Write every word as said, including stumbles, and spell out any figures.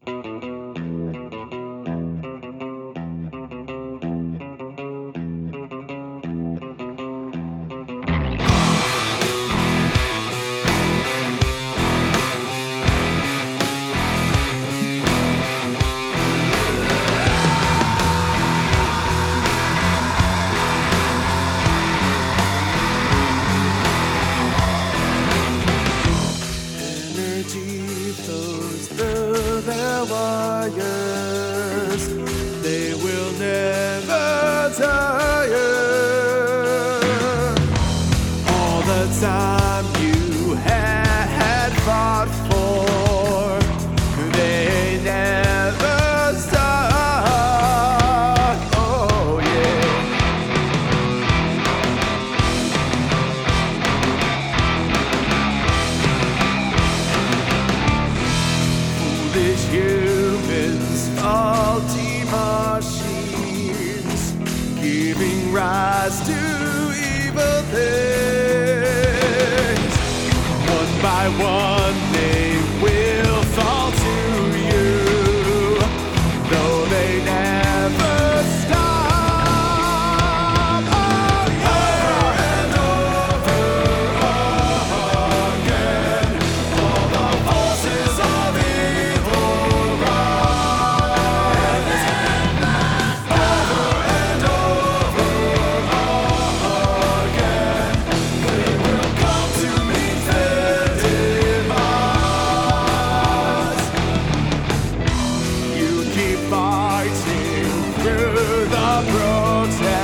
Energy flows through their wires. They will never tire. All the time you had fought for, they never stop. Oh yeah. Foolish humans, faulty machines, giving rise to evil things. One by one they will fall to you, though they never stop. Oh, over and over again, all the forces of evil rise. Over and over again, they will come to meet their demise. You keep fighting through the protest.